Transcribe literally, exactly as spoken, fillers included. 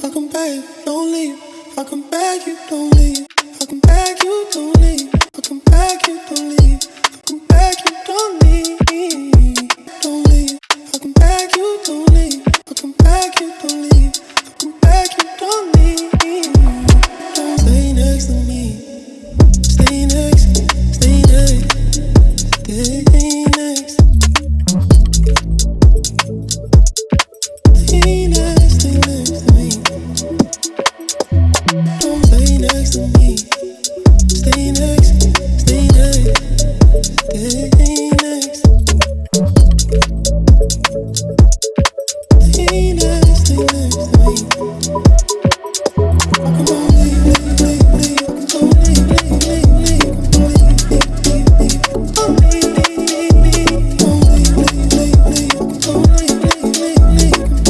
I come back, don't leave. I come back, you don't leave. I come back, you don't leave. I come back, you don't leave. I come back, you don't leave. Don't leave. I come back, you don't leave. I come back.